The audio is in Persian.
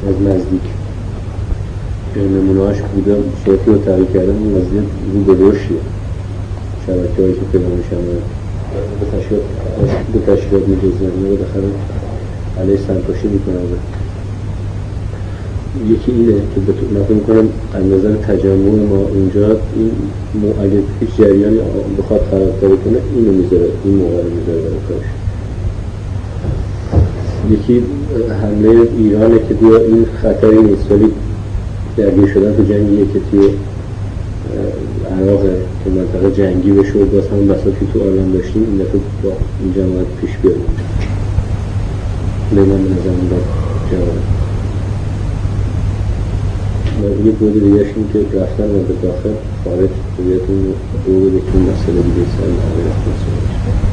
از نزدیک نمونه‌اش بوده صورتی رو تغییر کردن این قضیه رو به رشدیه شبکه هایی که پیدا میشن به تشکیلات میدوزن یا بالاخره علیه سنتوشی میکنن. یکی اینه که من فکر میکنم از نظر تجمع ما اونجا این اگه هیچ جریانی بخواد خرابکاری کنه اینو میذاره، این موقع رو میذاره برای کارش. یکی حمله ایرانه که دو این خطری نیست ولی درگیر شدن تو جنگیه که توی عراقه که منطقه جنگی بشه و باز همون بساطی تو آلمان داشتیم این دفعه با این جماعت پیش بیاد لیمان به نظرم با جماعت یه بود دیگه این که رفتن و به داخل خارج بایدون رو بده که این مسئله دیگه سر نهایی رفتن